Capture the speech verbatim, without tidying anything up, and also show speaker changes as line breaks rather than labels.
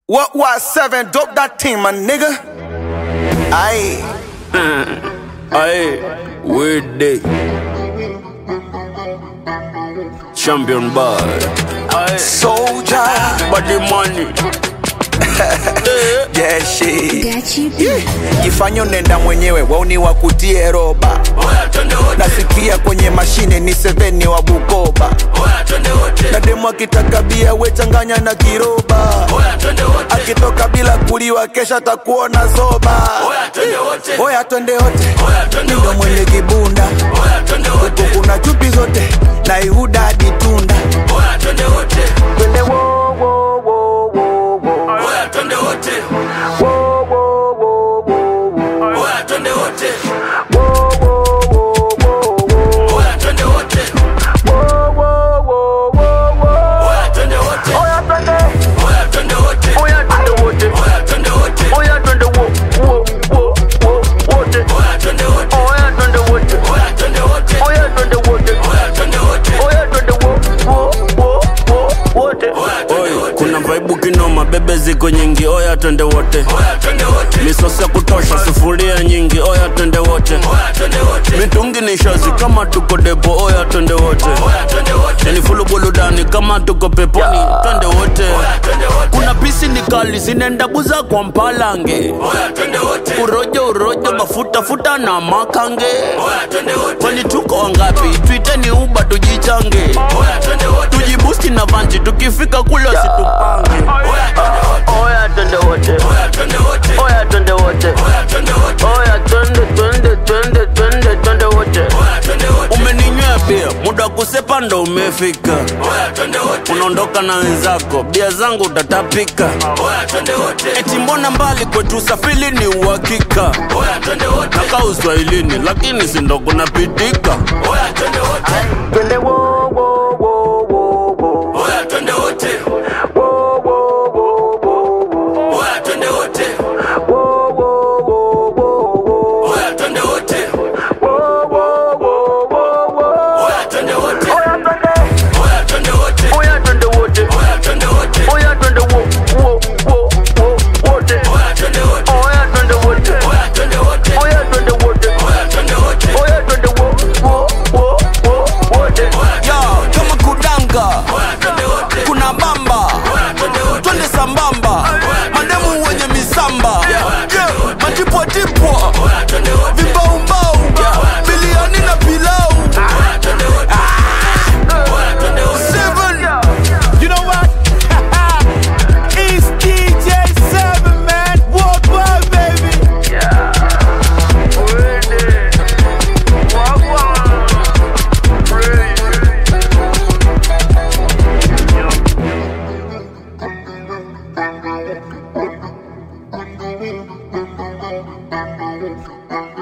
What was seven? Dope that team, my nigga. Aye.
Aye. Weird day. Champion boy. Aye.
Soldier.
Body money.
Yeah, shit.
Gachi
Yeah. Jifanye nenda mwenyewe, wauni wakutie roba. Nasikia kwenye mashine ni seveni wa Bukoba. Na demu akitaka bia we changanya na kiroba. Akitoka bila kuliwa kesha takuona zoba. Oya twende wote, ndo mwenye kibunda. Huku kuna chupi zote, na ihuda hadi tunda. Twende wo wo wo wo wo.
Oya twende wote.
Wo wo wo wo wo.
Oya twende wote.
Wo wo wo wo wo.
Oya twende wote.
Wo wo wo wo wo.
Oya twende wote.
Oya twende.
Oya twende wote.
Oya twende wote.
Oya twende wote.
Oya twende wo wo wo wo wote.
Oya twende wote.
Oya twende wote.
Oya twende wote.
Oya twende wote.
Oya twende wote.
Oya twende wo wo wo wo wote.
Oi, kuna vibe kinoma, bebe ziko nyingi, oya twende wote.
Oya twende wote.
Misosi ya kutosha, sufuria nyingi, oya twende wote.
Oya twende wote.
Mitungi ni shazi kama tuko depo, oya twende wote.
Oya twende wote.
Yani fulu buludani kama tuko peponi, twende wote.
Oya twende wote.
Kuna pisi ni kali, zinenda buza kwa mpalange.
Oya twende wote.
Urojo urojo, mafuta futa na makange.
Oya twende wote.
Kwani tuko wangapi? Tuiteni uba tujichange.
Oya twende wote.
Tujibusti na vanji, tukifika kule situpange.
Oya twende wote.
Oya twende wote.
Oya twende wote.
Oya twende wote.
Oya twende wote.
Oya twende twende twende twende twende wote.
Oya twende wote.
Umeninywea bia, muda kusepa ndo umefika.
Oya twende wote.
Unaondoka na wenzako, bia zangu utatapika.
Oya twende wote.
Eti mbona mbali kwetu usafiri ni uhakika.
Oya twende wote.
Nakaa uswahilini lakini sindo kunapitika.
Oya twende wote. Twende wo wo wo wo wo. Oya twende wote. Wo wo wo wo wo. Oya twende wote. Wo wo wo wo wo. Oya twende wote. Wo wo wo wo wo. Oya twende wote. Oya twende. Oya twende wote.
Oya twende wote.
Oya twende wote.
Oya twende wo wo wo wo wote.
Oya twende wote.
Oya twende wote.
Oya twende wote.
Oya twende wote.
Oya twende wote.
Oya twende wo wo wo wo wote. Yo, kama kudanga
Oya twende wote.
kuna bamba,
Oya twende wote.
twende sambamba, mademu wenye misamba, yeah, matipwa tipwa,
Oya twende wote.
vibaumbau, biliani na pilau.
Oya twende wote. Oya twende wote.
Seven,
You know what? It's D J Seven, man. Worldwide, baby.
Gachi